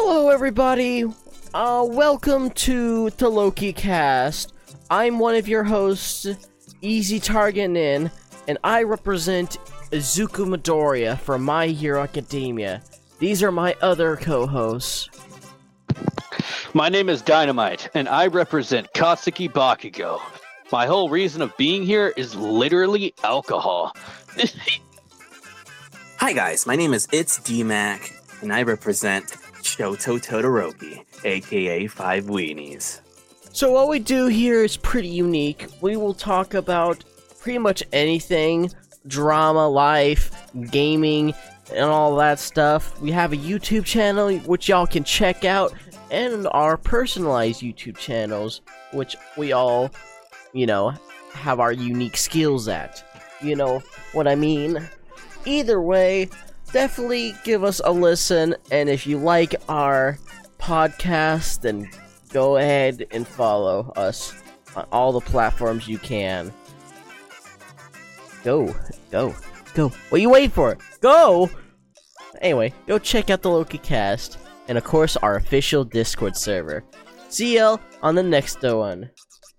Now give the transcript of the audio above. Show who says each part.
Speaker 1: Hello, everybody. Welcome to the Loki Cast. I'm one of your hosts, Easy Target Nin, and I represent Izuku Midoriya from My Hero Academia. These are my other co-hosts.
Speaker 2: My name is Dynamite, and I represent Katsuki Bakugo. My whole reason of being here is literally alcohol.
Speaker 3: Hi guys, my name is It's D-Mac, and I represent Shoto Todoroki, aka Five Weenies.
Speaker 1: So what we do here is pretty unique. We will talk about pretty much anything, drama, life, gaming, and all that stuff. We have a YouTube channel, which y'all can check out, and our personalized YouTube channels, which we all, have our unique skills at. You know what I mean? Either way, definitely give us a listen, and if you like our podcast, then go ahead and follow us on all the platforms you can. Go. What are you waiting for? Go! Anyway, go check out the Loki Cast, and of course our official Discord server. See y'all on the next one.